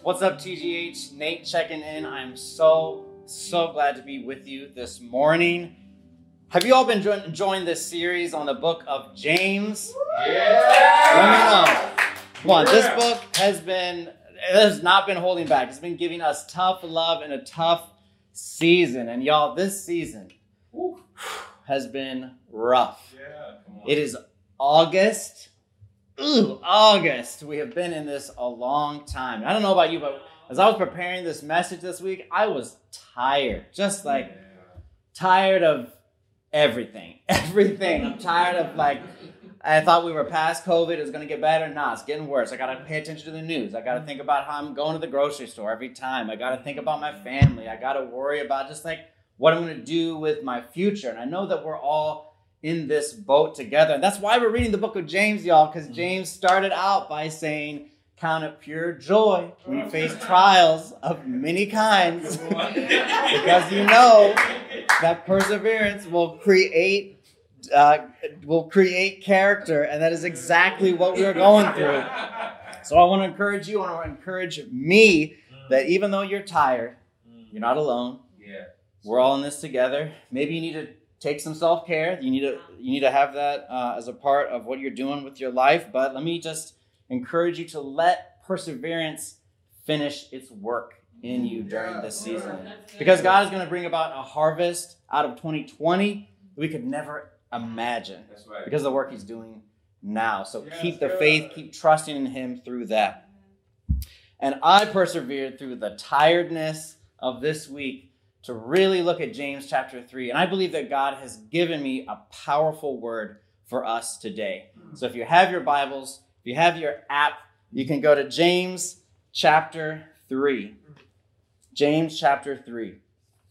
What's up, TGH? Nate checking in. I'm so glad to be with you this morning. Have you all been enjoying this series on the book of James? Yeah! Let me know. Come on, this book has not been holding back. It's been giving us tough love in a tough season. And y'all, this season has been rough. Yeah, it is August. August. We have been in this a long time. I don't know about you, but as I was preparing this message this week, I was tired. Just like tired of everything. I'm tired of I thought we were past COVID. It was going to get better. Nah, it's getting worse. I got to pay attention to the news. I got to think about how I'm going to the grocery store every time. I got to think about my family. I got to worry about just what I'm going to do with my future. And I know that we're all in this boat together. And that's why we're reading the book of James, y'all, because James started out by saying, count it pure joy when you face trials of many kinds, because you know that perseverance will create character, and that is exactly what we're going through. So I want to encourage you, I want to encourage me that even though you're tired, you're not alone. Yeah. We're all in this together. Maybe you need to take some self-care. You need to have that as a part of what you're doing with your life. But let me just encourage you to let perseverance finish its work in you during this season. Because God is going to bring about a harvest out of 2020 we could never imagine. That's right. Because of the work he's doing now. So keep the faith, keep trusting in him through that. And I persevered through the tiredness of this week to really look at James chapter 3. And I believe that God has given me a powerful word for us today. So if you have your Bibles, if you have your app, you can go to James chapter 3. James chapter 3.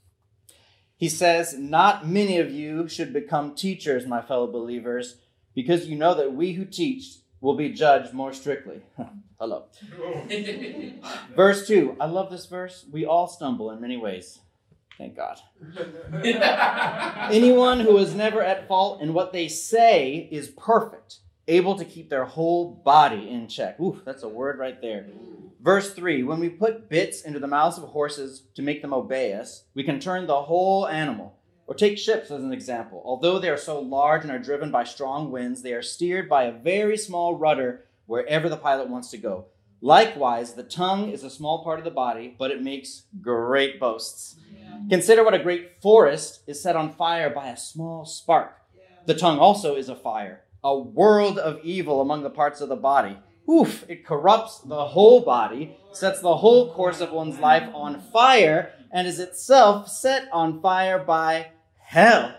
He says, "Not many of you should become teachers, my fellow believers, because you know that we who teach will be judged more strictly." Hello. Verse 2. I love this verse. We all stumble in many ways. Thank God. "Anyone who is never at fault in what they say is perfect, able to keep their whole body in check." Ooh, that's a word right there. Verse 3, "When we put bits into the mouths of horses to make them obey us, we can turn the whole animal. Or take ships as an example. Although they are so large and are driven by strong winds, they are steered by a very small rudder wherever the pilot wants to go. Likewise, the tongue is a small part of the body, but it makes great boasts. Consider what a great forest is set on fire by a small spark. The tongue also is a fire, a world of evil among the parts of the body. It corrupts the whole body, sets the whole course of one's life on fire, and is itself set on fire by hell."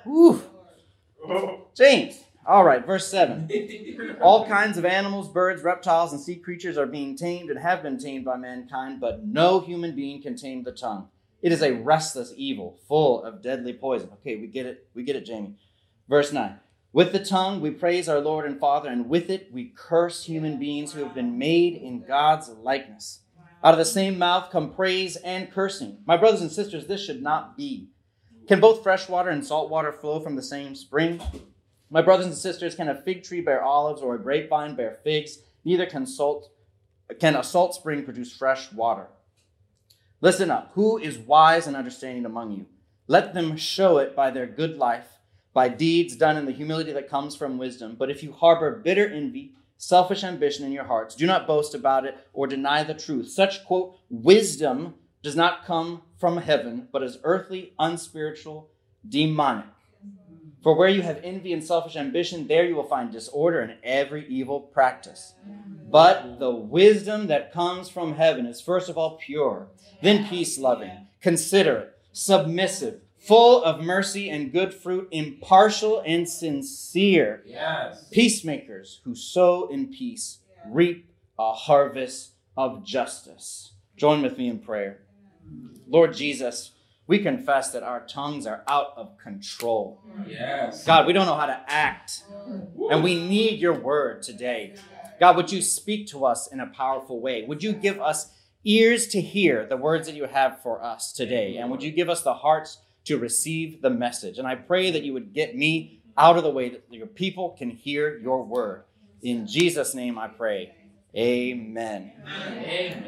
James. All right, verse 7. "All kinds of animals, birds, reptiles, and sea creatures are being tamed and have been tamed by mankind, but no human being can tame the tongue. It is a restless evil, full of deadly poison." Okay, we get it, Jamie. Verse 9. "With the tongue we praise our Lord and Father, and with it we curse human beings who have been made in God's likeness. Out of the same mouth come praise and cursing. My brothers and sisters, this should not be. Can both fresh water and salt water flow from the same spring? My brothers and sisters, can a fig tree bear olives or a grapevine bear figs? Neither can a salt spring produce fresh water. Listen up. Who is wise and understanding among you? Let them show it by their good life, by deeds done in the humility that comes from wisdom. But if you harbor bitter envy, selfish ambition in your hearts, do not boast about it or deny the truth. Such, quote, wisdom does not come from heaven, but is earthly, unspiritual, demonic. For where you have envy and selfish ambition, there you will find disorder and every evil practice. But the wisdom that comes from heaven is first of all pure, then peace-loving, considerate, submissive, full of mercy and good fruit, impartial and sincere. Yes. Peacemakers who sow in peace reap a harvest of justice." Join with me in prayer. Lord Jesus, we confess that our tongues are out of control. Yes. God, we don't know how to act, and we need your word today. God, would you speak to us in a powerful way? Would you give us ears to hear the words that you have for us today? And would you give us the hearts to receive the message? And I pray that you would get me out of the way that your people can hear your word. In Jesus' name I pray. Amen. Amen. Amen.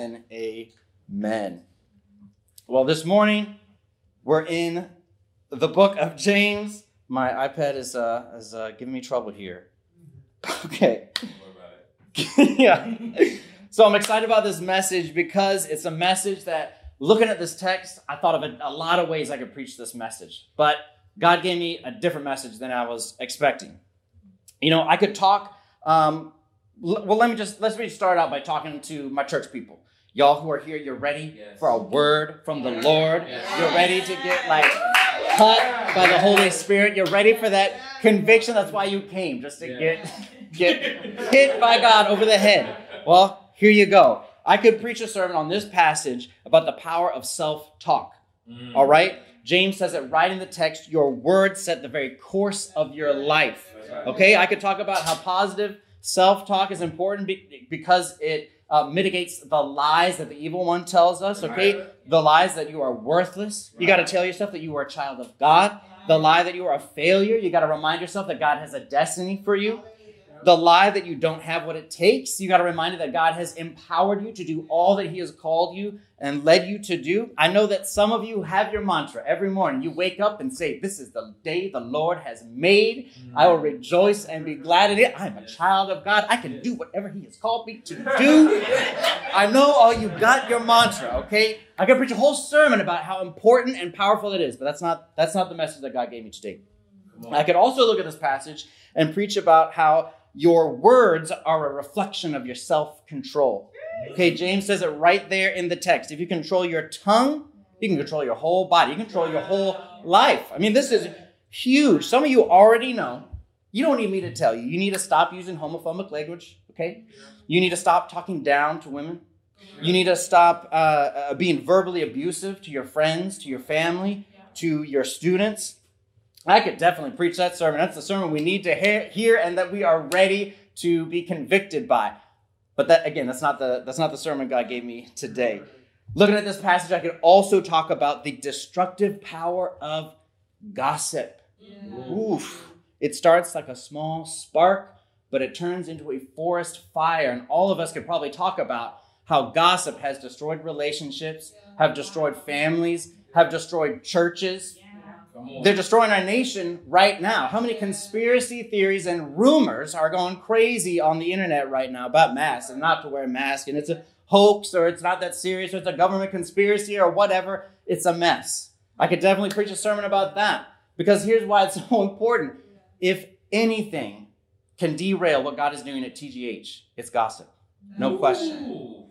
and amen. Well, this morning we're in the book of James. My iPad is giving me trouble here. Okay. Yeah. So I'm excited about this message because it's a message that, looking at this text, I thought of a lot of ways I could preach this message. But God gave me a different message than I was expecting. I could talk. Let's start out by talking to my church people. Y'all who are here, you're ready for a word from the Lord. You're ready to get cut by the Holy Spirit. You're ready for that conviction. That's why you came, just to get hit by God over the head. Well, here you go. I could preach a sermon on this passage about the power of self-talk. All right? James says it right in the text. Your words set the very course of your life. Okay? I could talk about how positive self-talk is important because it mitigates the lies that the evil one tells us. Okay? The lies that you are worthless. You got to tell yourself that you are a child of God. The lie that you are a failure. You got to remind yourself that God has a destiny for you. The lie that you don't have what it takes. You got to remind you that God has empowered you to do all that he has called you and led you to do. I know that some of you have your mantra every morning. You wake up and say, this is the day the Lord has made. I will rejoice and be glad in it. I'm a child of God. I can do whatever he has called me to do. I know all you got your mantra, okay? I could preach a whole sermon about how important and powerful it is, but that's not the message that God gave me today. I could also look at this passage and preach about how your words are a reflection of your self-control. Okay, James says it right there in the text. If you control your tongue, you can control your whole body. You can control your whole life. I mean, this is huge. Some of you already know. You don't need me to tell you. You need to stop using homophobic language, okay? You need to stop talking down to women. You need to stop being verbally abusive to your friends, to your family, to your students. I could definitely preach that sermon. That's the sermon we need to hear and that we are ready to be convicted by. But that's not the sermon God gave me today. Looking at this passage, I could also talk about the destructive power of gossip. Oof. It starts like a small spark, but it turns into a forest fire. And all of us could probably talk about how gossip has destroyed relationships, have destroyed families, have destroyed churches. They're destroying our nation right now. How many conspiracy theories and rumors are going crazy on the internet right now about masks and not to wear a mask, and it's a hoax, or it's not that serious, or it's a government conspiracy, or whatever. It's a mess. I could definitely preach a sermon about that, because here's why it's so important. If anything can derail what God is doing at TGH, it's gossip. No question.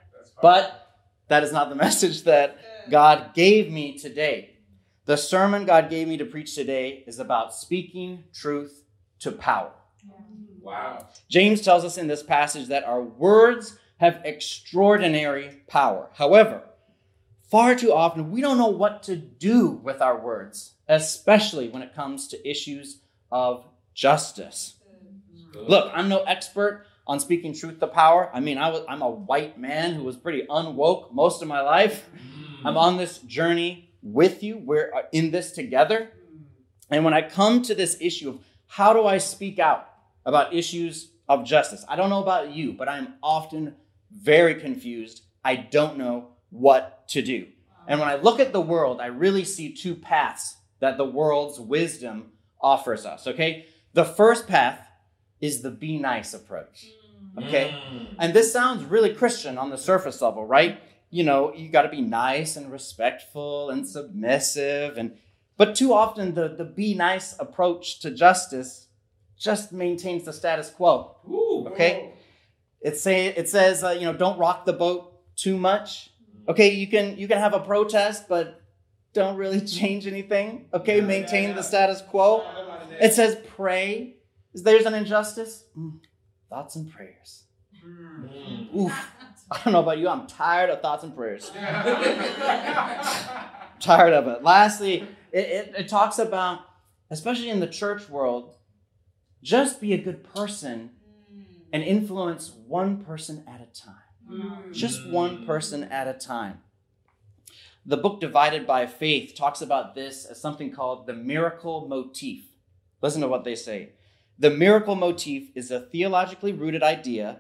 But that is not the message that God gave me today. The sermon God gave me to preach today is about speaking truth to power. Wow. James tells us in this passage that our words have extraordinary power. However, far too often we don't know what to do with our words, especially when it comes to issues of justice. Look, I'm no expert on speaking truth to power. I mean, I'm a white man who was pretty unwoke most of my life. I'm on this journey with you. We're in this together. And when I come to this issue of how do I speak out about issues of justice, I don't know about you, but I'm often very confused. I don't know what to do. And when I look at the world, I really see two paths that the world's wisdom offers us, okay? The first path is the be nice approach, okay? And this sounds really Christian on the surface level, right? You know, you got to be nice and respectful and submissive. But too often the be nice approach to justice just maintains the status quo. Okay? It says, don't rock the boat too much. Okay, you can have a protest, but don't really change anything. Okay, maintain the status quo. It says pray. There's an injustice. Thoughts and prayers. Oof. I don't know about you, I'm tired of thoughts and prayers. Tired of it. Lastly, it talks about, especially in the church world, just be a good person and influence one person at a time. Just one person at a time. The book Divided by Faith talks about this as something called the miracle motif. Listen to what they say. The miracle motif is a theologically rooted idea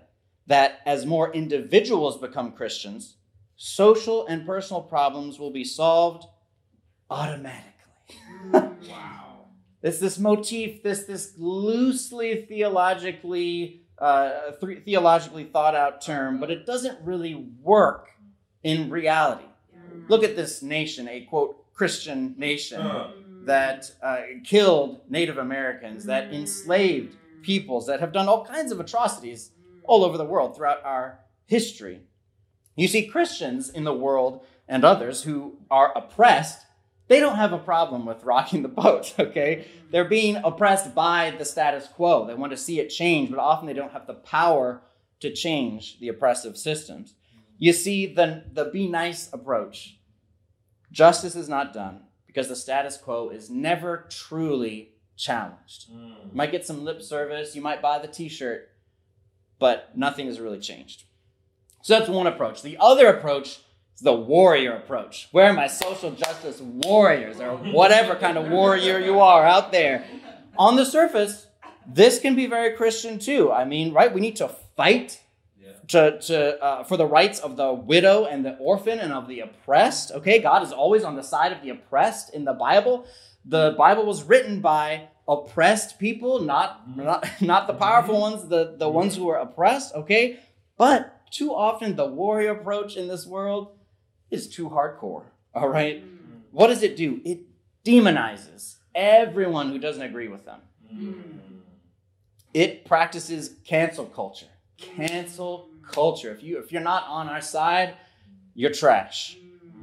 that as more individuals become Christians, social and personal problems will be solved automatically. Wow. It's this motif, this loosely theologically thought out term, but it doesn't really work in reality. Look at this nation, a quote Christian nation that killed Native Americans, that enslaved peoples, that have done all kinds of atrocities all over the world throughout our history. You see, Christians in the world and others who are oppressed, they don't have a problem with rocking the boat, okay? They're being oppressed by the status quo. They want to see it change, but often they don't have the power to change the oppressive systems. You see, the be nice approach. Justice is not done because the status quo is never truly challenged. You might get some lip service, you might buy the t-shirt, but nothing has really changed. So that's one approach. The other approach is the warrior approach. Where are my social justice warriors, or whatever kind of warrior you are out there? On the surface, this can be very Christian too. I mean, right? We need to fight for the rights of the widow and the orphan and of the oppressed. Okay, God is always on the side of the oppressed in the Bible. The Bible was written by oppressed people, not the powerful ones, the ones who were oppressed. Okay, but too often the warrior approach in this world is too hardcore. All right, what does it do? It demonizes everyone who doesn't agree with them. It practices cancel culture. Cancel culture. If you're not on our side, you're trash.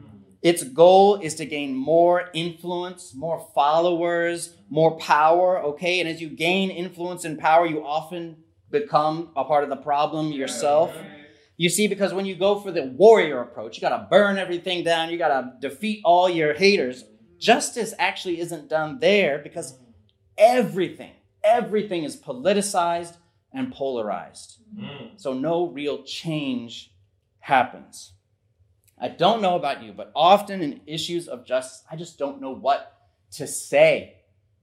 Its goal is to gain more influence, more followers, more power, okay? And as you gain influence and power, you often become a part of the problem yourself. You see, because when you go for the warrior approach, you got to burn everything down, you got to defeat all your haters. Justice actually isn't done there because everything is politicized and polarized. So no real change happens. I don't know about you, but often in issues of justice, I just don't know what to say.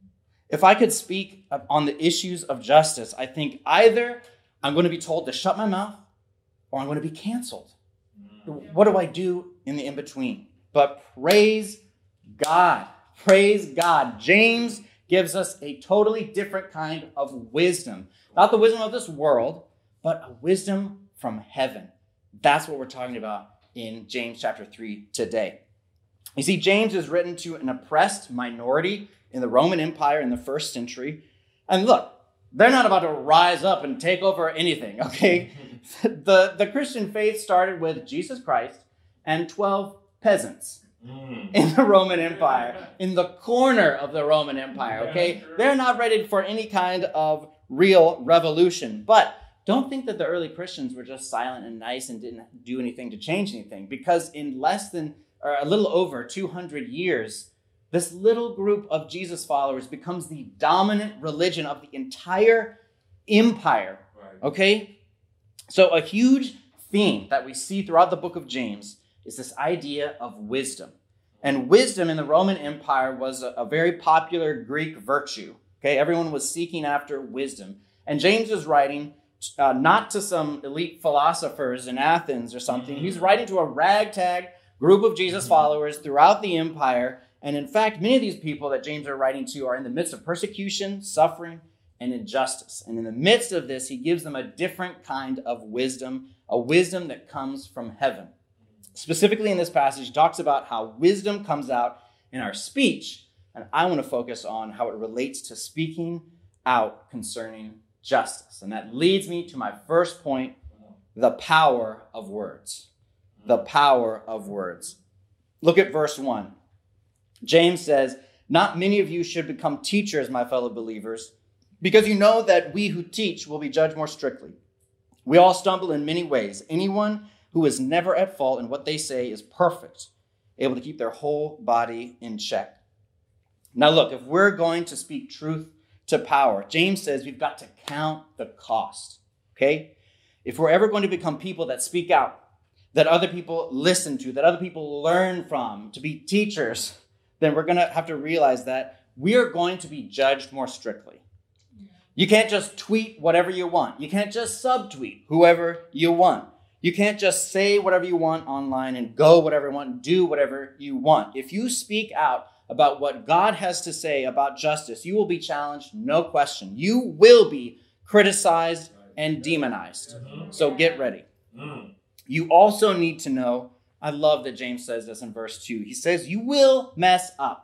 If I could speak on the issues of justice, I think either I'm going to be told to shut my mouth or I'm going to be canceled. What do I do in the in-between? But praise God. Praise God. James gives us a totally different kind of wisdom. Not the wisdom of this world, but a wisdom from heaven. That's what we're talking about in James chapter 3 today. You see, James is written to an oppressed minority in the Roman Empire in the first century. And look, they're not about to rise up and take over anything, okay? The Christian faith started with Jesus Christ and 12 peasants in the Roman Empire, in the corner of the Roman Empire, okay? They're not ready for any kind of real revolution. But don't think that the early Christians were just silent and nice and didn't do anything to change anything, because in less than, or a little over 200 years, this little group of Jesus followers becomes the dominant religion of the entire empire, okay? So a huge theme that we see throughout the book of James is this idea of wisdom. And wisdom in the Roman Empire was a very popular Greek virtue, okay? Everyone was seeking after wisdom. And James is writing not to some elite philosophers in Athens or something. He's writing to a ragtag group of Jesus followers throughout the empire. And in fact, many of these people that James are writing to are in the midst of persecution, suffering, and injustice. And in the midst of this, he gives them a different kind of wisdom, a wisdom that comes from heaven. Specifically in this passage, he talks about how wisdom comes out in our speech. And I want to focus on how it relates to speaking out concerning justice. And that leads me to my first point, the power of words. The power of words. Look at verse 1. James says, "Not many of you should become teachers, my fellow believers, because you know that we who teach will be judged more strictly. We all stumble in many ways. Anyone who is never at fault in what they say is perfect, able to keep their whole body in check." Now look, if we're going to speak truth to power, James says we've got to count the cost, okay? If we're ever going to become people that speak out, that other people listen to, that other people learn from, to be teachers, then we're going to have to realize that we are going to be judged more strictly. You can't just tweet whatever you want. You can't just subtweet whoever you want. You can't just say whatever you want online and go whatever you want and do whatever you want. If you speak out about what God has to say about justice, you will be challenged, no question. You will be criticized and demonized. So get ready. You also need to know, I love that James says this in verse 2. He says, you will mess up.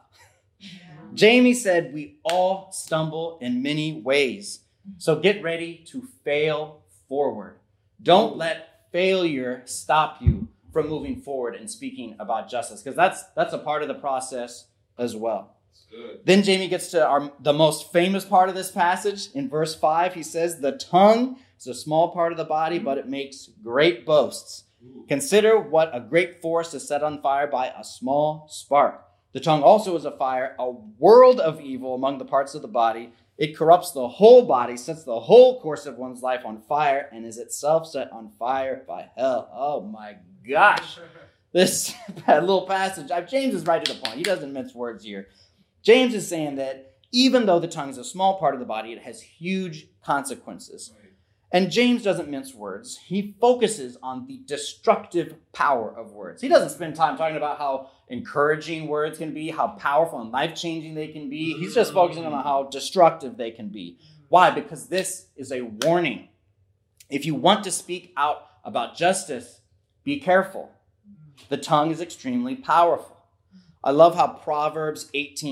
Jamie said, we all stumble in many ways. So get ready to fail forward. Don't let failure stop you from moving forward and speaking about justice, because that's a part of the process as well. Good. Then Jamie gets to the most famous part of this passage. In verse 5, he says, the tongue is a small part of the body, but it makes great boasts. Consider what a great forest is set on fire by a small spark. The tongue also is a fire, a world of evil among the parts of the body. It corrupts the whole body, sets the whole course of one's life on fire, and is itself set on fire by hell. Oh my gosh. This little passage, James is right to the point. He doesn't mince words here. James is saying that even though the tongue is a small part of the body, it has huge consequences. And James doesn't mince words. He focuses on the destructive power of words. He doesn't spend time talking about how encouraging words can be, how powerful and life-changing they can be. He's just focusing on how destructive they can be. Why? Because this is a warning. If you want to speak out about justice, be careful. The tongue is extremely powerful. I love how Proverbs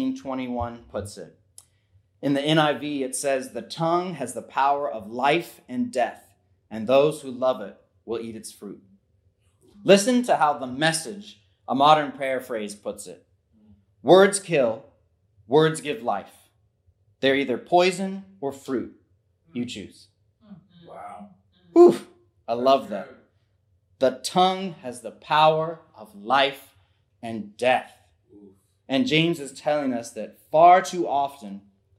18:21 puts it. In the NIV, it says, the tongue has the power of life and death, and those who love it will eat its fruit. Listen to how the Message, a modern paraphrase, puts it. Words kill, words give life. They're either poison or fruit. You choose. Wow. Whew, I love that. The tongue has the power of life and death. And James is telling us that far too often,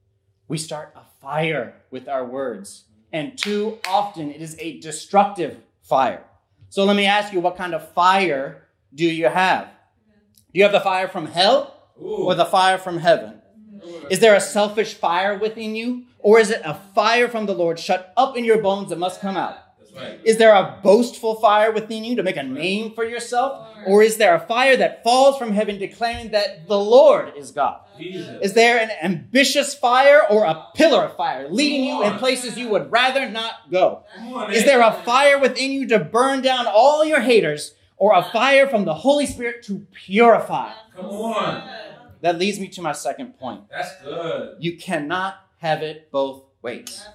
we start a fire with our words. And too often, it is a destructive fire. So let me ask you, what kind of fire do you have? Do you have the fire from hell or the fire from heaven? Is there a selfish fire within you? Or is it a fire from the Lord shut up in your bones that must come out? Right. Is there a boastful fire within you to make a name for yourself? Or is there a fire that falls from heaven declaring that the Lord is God? Jesus. Is there an ambitious fire or a pillar of fire leading you in places you would rather not go? Is there a fire within you to burn down all your haters, or a fire from the Holy Spirit to purify? Come on. That leads me to my second point. That's good. You cannot have it both ways.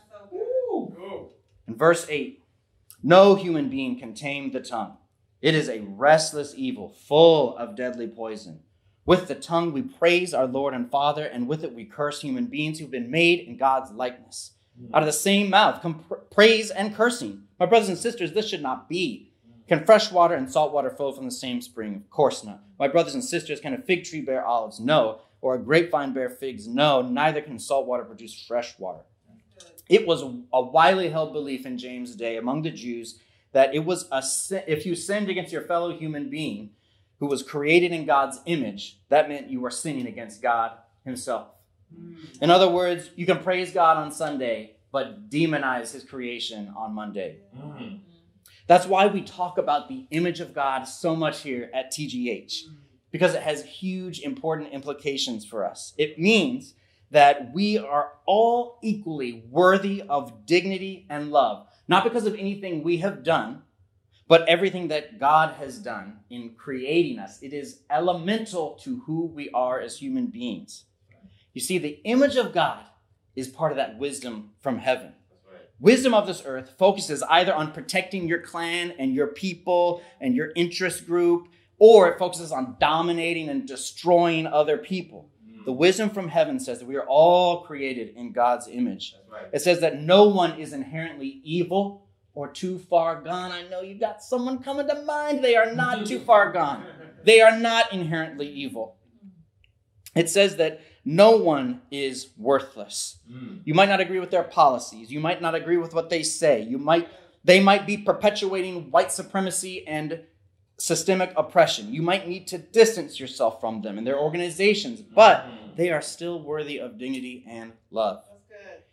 In verse 8, no human being can tame the tongue. It is a restless evil, full of deadly poison. With the tongue we praise our Lord and Father, and with it we curse human beings who've been made in God's likeness. Out of the same mouth come praise and cursing. My brothers and sisters, this should not be. Can fresh water and salt water flow from the same spring? Of course not. My brothers and sisters, can a fig tree bear olives? No. Or a grapevine bear figs? No. Neither can salt water produce fresh water. It was a widely held belief in James' day among the Jews that it was a sin. If you sinned against your fellow human being who was created in God's image, that meant you were sinning against God himself. In other words, you can praise God on Sunday, but demonize his creation on Monday. That's why we talk about the image of God so much here at TGH, because it has huge, important implications for us. It means that we are all equally worthy of dignity and love, not because of anything we have done, but everything that God has done in creating us. It is elemental to who we are as human beings. You see, the image of God is part of that wisdom from heaven. Wisdom of this earth focuses either on protecting your clan and your people and your interest group, or it focuses on dominating and destroying other people. The wisdom from heaven says that we are all created in God's image. Right. It says that no one is inherently evil or too far gone. I know you've got someone coming to mind. They are not too far gone. They are not inherently evil. It says that no one is worthless. You might not agree with their policies. You might not agree with what they say. They might be perpetuating white supremacy and systemic oppression. You might need to distance yourself from them and their organizations, but they are still worthy of dignity and love. That's good.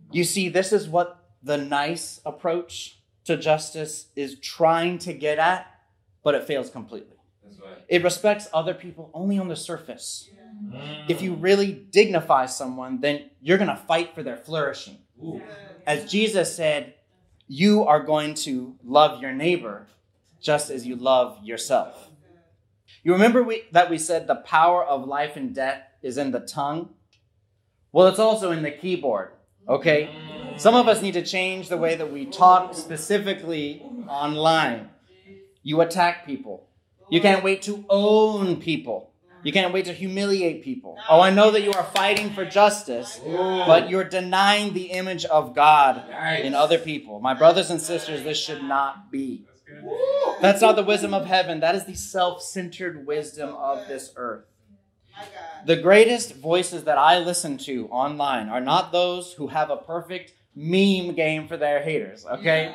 You see, this is what the nice approach to justice is trying to get at, but it fails completely. That's right. It respects other people only on the surface. If you really dignify someone, then you're going to fight for their flourishing. Ooh. As Jesus said, you are going to love your neighbor just as you love yourself. You remember that we said the power of life and death is in the tongue? Well, it's also in the keyboard, okay? Some of us need to change the way that we talk, specifically online. You attack people. You can't wait to own people. You can't wait to humiliate people. Oh, I know that you are fighting for justice, but you're denying the image of God in other people. My brothers and sisters, this should not be. That's not the wisdom of heaven. That is the self-centered wisdom of this earth. The greatest voices that I listen to online are not those who have a perfect meme game for their haters, okay?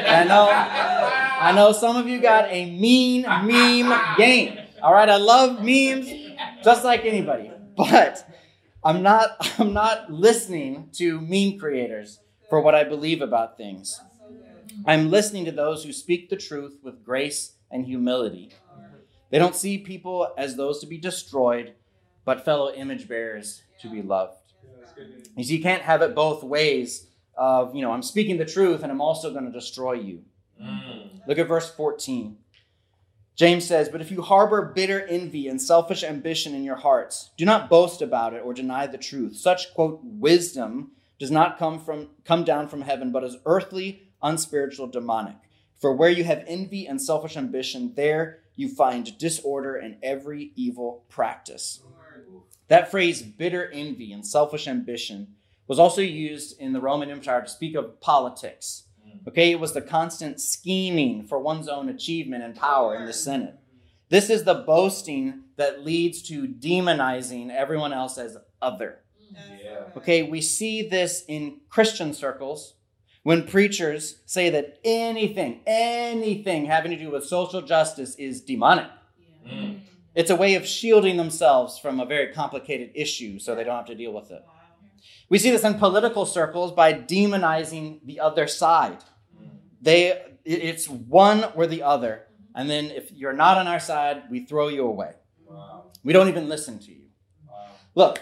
I know some of you got a mean meme game. All right, I love memes just like anybody, but I'm not listening to meme creators for what I believe about things. I'm listening to those who speak the truth with grace and humility. They don't see people as those to be destroyed, but fellow image bearers to be loved. You see, you can't have it both ways of, I'm speaking the truth and I'm also going to destroy you. Look at verse 14. James says, but if you harbor bitter envy and selfish ambition in your hearts, do not boast about it or deny the truth. Such, quote, wisdom does not come down from heaven, but is earthly, unspiritual, demonic. For where you have envy and selfish ambition, there you find disorder and every evil practice. That phrase, bitter envy and selfish ambition, was also used in the Roman Empire to speak of politics. Okay, it was the constant scheming for one's own achievement and power in the Senate. This is the boasting that leads to demonizing everyone else as other. Okay, we see this in Christian circles when preachers say that anything having to do with social justice is demonic. It's a way of shielding themselves from a very complicated issue so they don't have to deal with it. We see this in political circles by demonizing the other side. It's one or the other. And then if you're not on our side, we throw you away. Wow. We don't even listen to you. Wow. Look,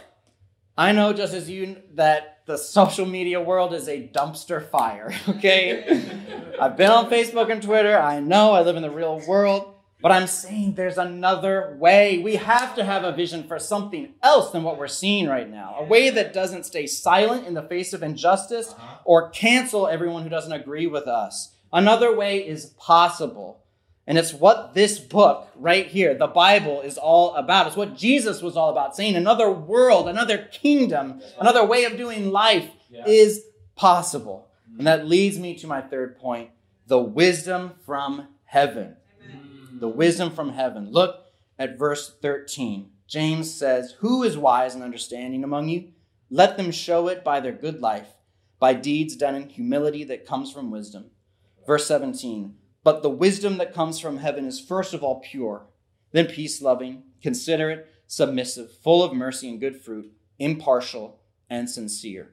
I know just as you that the social media world is a dumpster fire, okay? I've been on Facebook and Twitter. I know I live in the real world. But I'm saying there's another way. We have to have a vision for something else than what we're seeing right now. A way that doesn't stay silent in the face of injustice or cancel everyone who doesn't agree with us. Another way is possible. And it's what this book right here, the Bible, is all about. It's what Jesus was all about, saying another world, another kingdom, another way of doing life is possible. And that leads me to my third point, the wisdom from heaven. The wisdom from heaven. Look at verse 13. James says, who is wise and understanding among you? Let them show it by their good life, by deeds done in humility that comes from wisdom. Verse 17. But the wisdom that comes from heaven is first of all pure, then peace-loving, considerate, submissive, full of mercy and good fruit, impartial and sincere.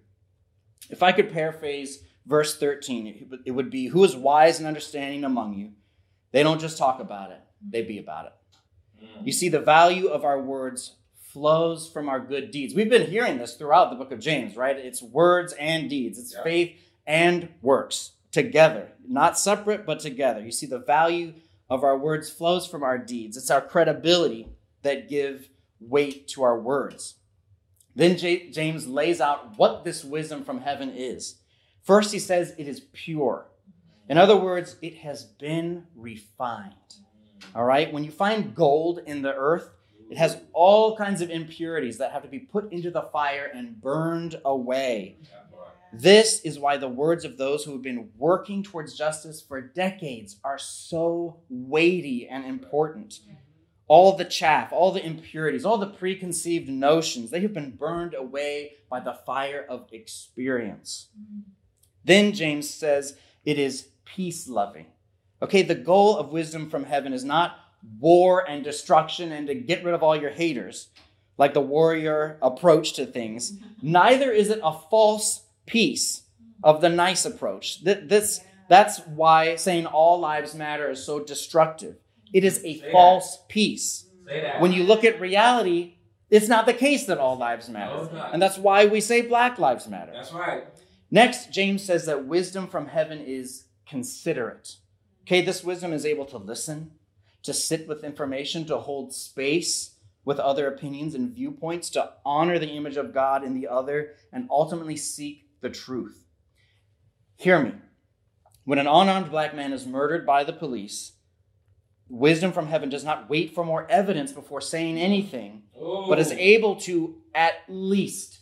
If I could paraphrase verse 13, it would be, who is wise and understanding among you? They don't just talk about it, they be about it. You see, the value of our words flows from our good deeds. We've been hearing this throughout the book of James, right? It's words and deeds. It's faith and works together, not separate, but together. You see, the value of our words flows from our deeds. It's our credibility that give weight to our words. Then James lays out what this wisdom from heaven is. First, he says it is pure. In other words, it has been refined. All right? When you find gold in the earth, it has all kinds of impurities that have to be put into the fire and burned away. This is why the words of those who have been working towards justice for decades are so weighty and important. All the chaff, all the impurities, all the preconceived notions, they have been burned away by the fire of experience. Then James says it is peace-loving. Okay, the goal of wisdom from heaven is not war and destruction and to get rid of all your haters, like the warrior approach to things. Neither is it a false peace, of the nice approach. That's why saying all lives matter is so destructive. It is a false peace. Say that. When you look at reality, it's not the case that all lives No, matter. it's not. And that's why we say Black lives matter. That's right. Next, James says that wisdom from heaven is considerate. Okay, this wisdom is able to listen, to sit with information, to hold space with other opinions and viewpoints, to honor the image of God in the other, and ultimately seek the truth. Hear me. When an unarmed black man is murdered by the police, wisdom from heaven does not wait for more evidence before saying anything, but is able to at least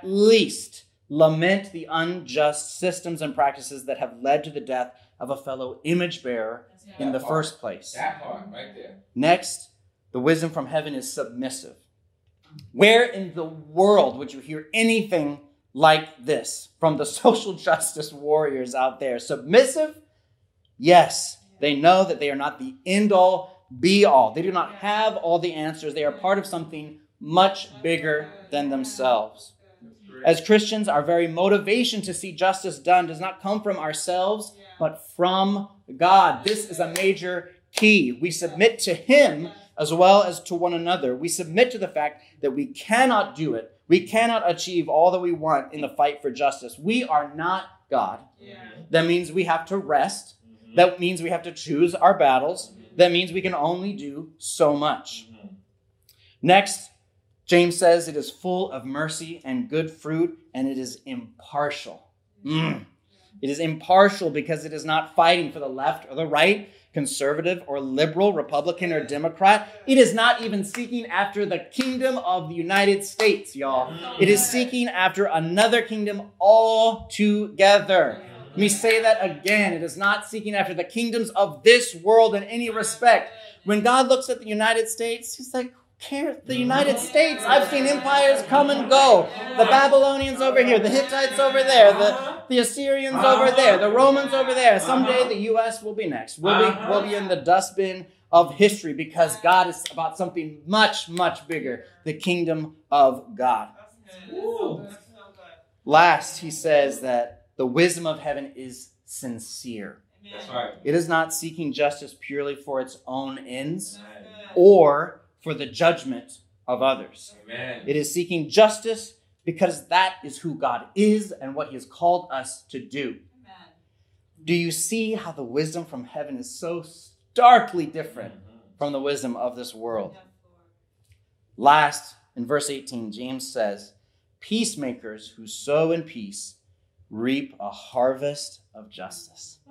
lament the unjust systems and practices that have led to the death of a fellow image bearer in the first place. That part right there. Next, the wisdom from heaven is submissive. Where in the world would you hear anything like this from the social justice warriors out there? Submissive? Yes. They know that they are not the end-all, be-all. They do not have all the answers. They are part of something much bigger than themselves. As Christians, our very motivation to see justice done does not come from ourselves, but from God. This is a major key. We submit to Him as well as to one another. We submit to the fact that we cannot do it. We cannot achieve all that we want in the fight for justice. We are not God. That means we have to rest. That means we have to choose our battles. That means we can only do so much. Next, James says it is full of mercy and good fruit, and it is impartial. It is impartial because it is not fighting for the left or the right, conservative or liberal, Republican or Democrat. It is not even seeking after the kingdom of the United States, y'all. It is seeking after another kingdom altogether. Let me say that again. It is not seeking after the kingdoms of this world in any respect. When God looks at the United States, He's like, cares? The United States. I've seen empires come and go. The Babylonians over here, the Hittites over there, the Assyrians over there, the Romans over there. Someday the U.S. will be next. We'll be in the dustbin of history because God is about something much, much bigger, the kingdom of God. Last, he says that the wisdom of heaven is sincere. That's right. It is not seeking justice purely for its own ends or for the judgment of others. Amen. It is seeking justice because that is who God is and what He has called us to do. Amen. Do you see how the wisdom from heaven is so starkly different from the wisdom of this world? Last, in verse 18, James says, peacemakers who sow in peace reap a harvest of justice.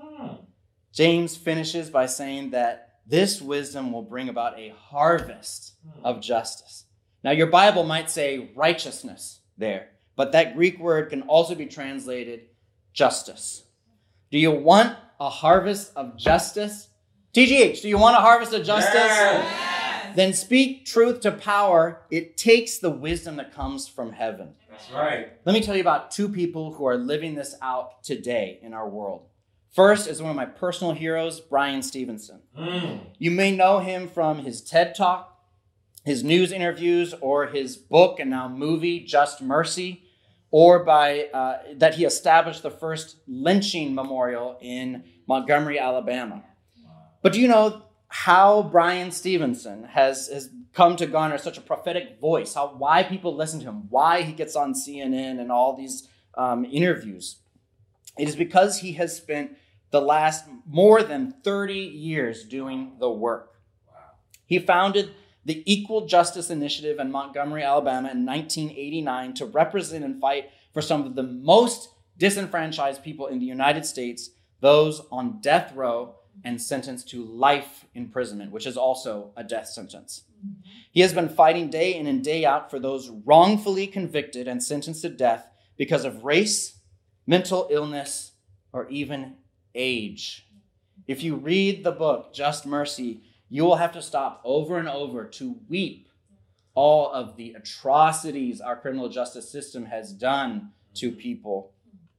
James finishes by saying that this wisdom will bring about a harvest of justice. Now, your Bible might say righteousness there, but that Greek word can also be translated justice. Do you want a harvest of justice? TGH, do you want a harvest of justice? Yes. Then speak truth to power. It takes the wisdom that comes from heaven. That's right. Let me tell you about two people who are living this out today in our world. First is one of my personal heroes, Bryan Stevenson. You may know him from his TED Talk, his news interviews, or his book and now movie, Just Mercy, or by that he established the first lynching memorial in Montgomery, Alabama. But do you know how Bryan Stevenson has come to garner such a prophetic voice, why people listen to him, why he gets on CNN and all these interviews? It is because he has spent the last more than 30 years doing the work. Wow. He founded the Equal Justice Initiative in Montgomery, Alabama in 1989 to represent and fight for some of the most disenfranchised people in the United States, those on death row and sentenced to life imprisonment, which is also a death sentence. He has been fighting day in and day out for those wrongfully convicted and sentenced to death because of race, mental illness, or even age. If you read the book, Just Mercy, you will have to stop over and over to weep all of the atrocities our criminal justice system has done to people.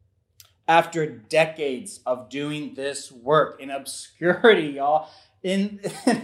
After decades of doing this work in obscurity, y'all, in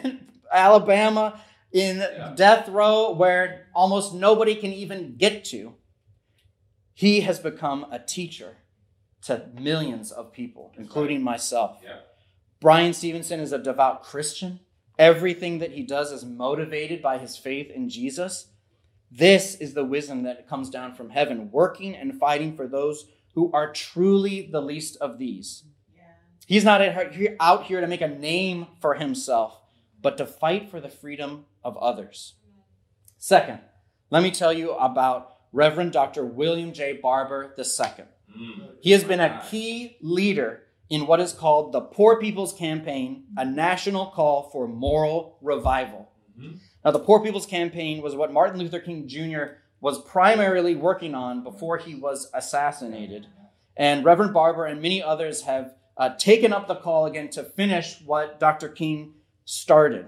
Alabama, in death row, where almost nobody can even get to, he has become a teacher to millions of people, including myself. Yeah. Brian Stevenson is a devout Christian. Everything that he does is motivated by his faith in Jesus. This is the wisdom that comes down from heaven, working and fighting for those who are truly the least of these. Yeah. He's not out here to make a name for himself, but to fight for the freedom of others. Second, let me tell you about Reverend Dr. William J. Barber II. He has been a key leader in what is called the Poor People's Campaign, a national call for moral revival. Now, the Poor People's Campaign was what Martin Luther King Jr. was primarily working on before he was assassinated. And Reverend Barber and many others have taken up the call again to finish what Dr. King started.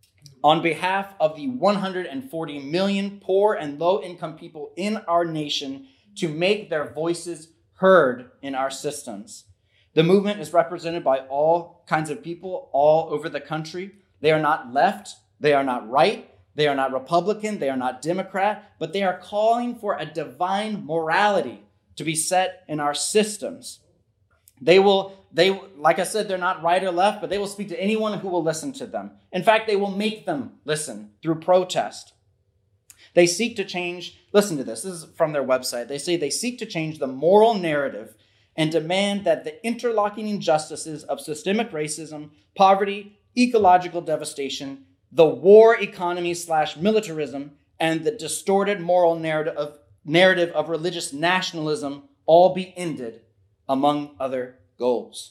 On behalf of the 140 million poor and low-income people in our nation to make their voices heard in our systems. The movement is represented by all kinds of people all over the country. They are not left, they are not right, they are not Republican, they are not Democrat, but they are calling for a divine morality to be set in our systems. They like I said, they're not right or left, but they will speak to anyone who will listen to them. In fact, they will make them listen through protest. They seek to change, listen to this is from their website. They say they seek to change the moral narrative and demand that the interlocking injustices of systemic racism, poverty, ecological devastation, the war economy / militarism, and the distorted moral narrative of religious nationalism all be ended, among other goals.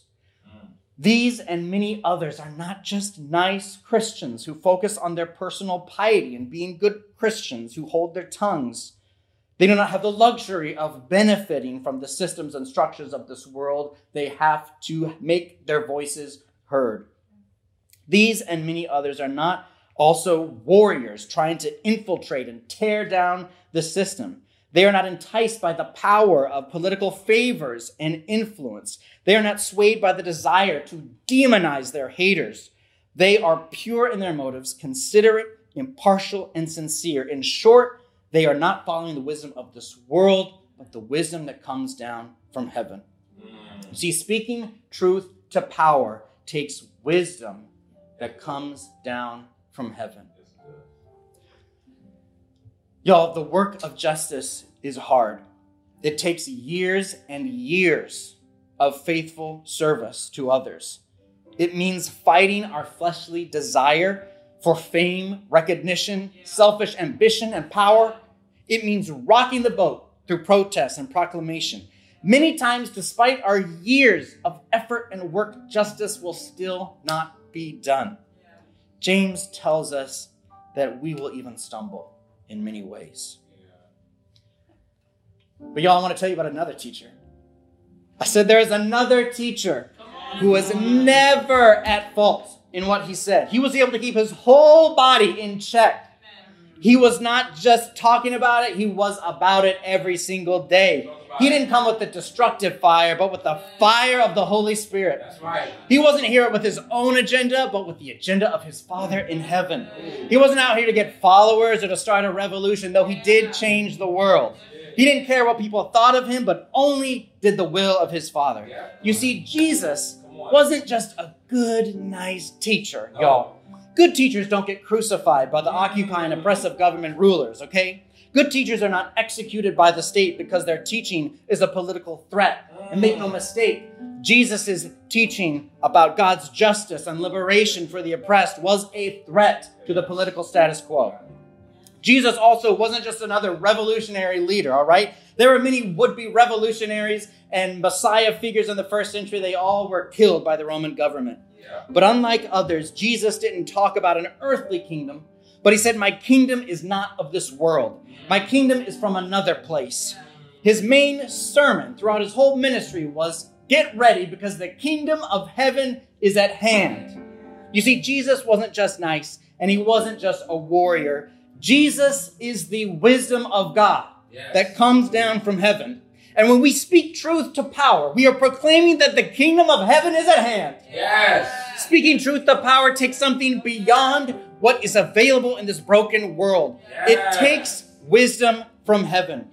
These and many others are not just nice Christians who focus on their personal piety and being good Christians who hold their tongues. They do not have the luxury of benefiting from the systems and structures of this world. They have to make their voices heard. These and many others are not also warriors trying to infiltrate and tear down the system. They are not enticed by the power of political favors and influence. They are not swayed by the desire to demonize their haters. They are pure in their motives, considerate, impartial, and sincere. In short, they are not following the wisdom of this world, but the wisdom that comes down from heaven. You see, speaking truth to power takes wisdom that comes down from heaven. Y'all, the work of justice is hard. It takes years and years of faithful service to others. It means fighting our fleshly desire for fame, recognition, selfish ambition, and power. It means rocking the boat through protest and proclamation. Many times, despite our years of effort and work, justice will still not be done. James tells us that we will even stumble in many ways. But y'all, I want to tell you about another teacher. I said there is another teacher who was never at fault in what he said. He was able to keep his whole body in check. He was not just talking about it, he was about it every single day. He didn't come with the destructive fire, but with the fire of the Holy Spirit. That's right. He wasn't here with his own agenda, but with the agenda of his Father in heaven. He wasn't out here to get followers or to start a revolution, though he did change the world. He didn't care what people thought of him, but only did the will of his Father. You see, Jesus wasn't just a good, nice teacher, y'all. Good teachers don't get crucified by the occupying, oppressive government rulers, okay? Good teachers are not executed by the state because their teaching is a political threat. And make no mistake, Jesus' teaching about God's justice and liberation for the oppressed was a threat to the political status quo. Jesus also wasn't just another revolutionary leader, all right? There were many would-be revolutionaries and Messiah figures in the first century. They all were killed by the Roman government. But unlike others, Jesus didn't talk about an earthly kingdom, but he said, my kingdom is not of this world. My kingdom is from another place. His main sermon throughout his whole ministry was, get ready because the kingdom of heaven is at hand. You see, Jesus wasn't just nice and he wasn't just a warrior. Jesus is the wisdom of God that comes down from heaven. And when we speak truth to power, we are proclaiming that the kingdom of heaven is at hand. Yes. Speaking truth to power takes something beyond what is available in this broken world. Yes. It takes wisdom from heaven.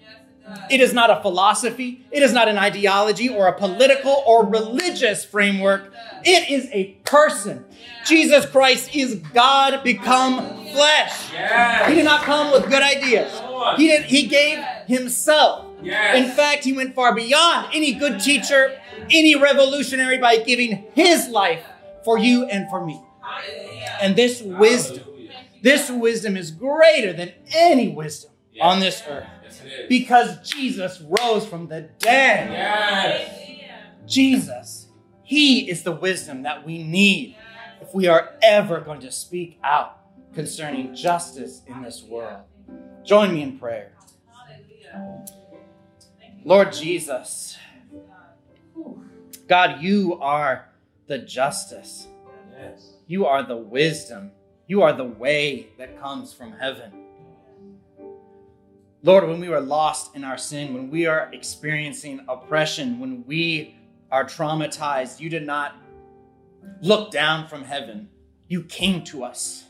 It is not a philosophy. It is not an ideology or a political or religious framework. It is a person. Jesus Christ is God become flesh. Yes. He did not come with good ideas. He gave himself. Yes. In fact, he went far beyond any good teacher, any revolutionary by giving his life for you and for me. And this wisdom is greater than any wisdom on this earth. Yes, it is. Because Jesus rose from the dead. Yes. Jesus, he is the wisdom that we need if we are ever going to speak out concerning justice in this world. Join me in prayer. Lord Jesus, God, you are the justice. Yes. You are the wisdom. You are the way that comes from heaven. Lord, when we were lost in our sin, when we are experiencing oppression, when we are traumatized, you did not look down from heaven. You came to us.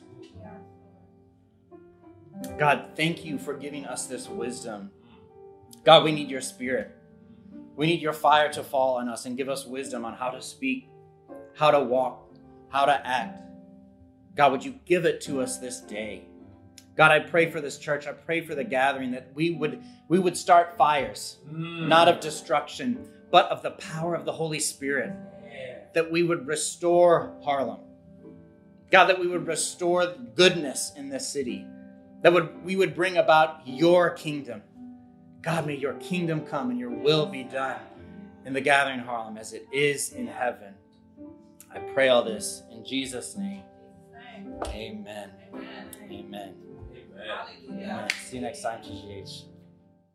God, thank you for giving us this wisdom. God, we need your spirit. We need your fire to fall on us and give us wisdom on how to speak, how to walk, how to act. God, would you give it to us this day? God, I pray for this church. I pray for the gathering that we would start fires, not of destruction, but of the power of the Holy Spirit. That we would restore Harlem. God, that we would restore goodness in this city. That we would bring about your kingdom. God, may your kingdom come and your will be done in the gathering in Harlem as it is in heaven. I pray all this in Jesus' name. Amen. Amen. Amen. See you next time, GGH.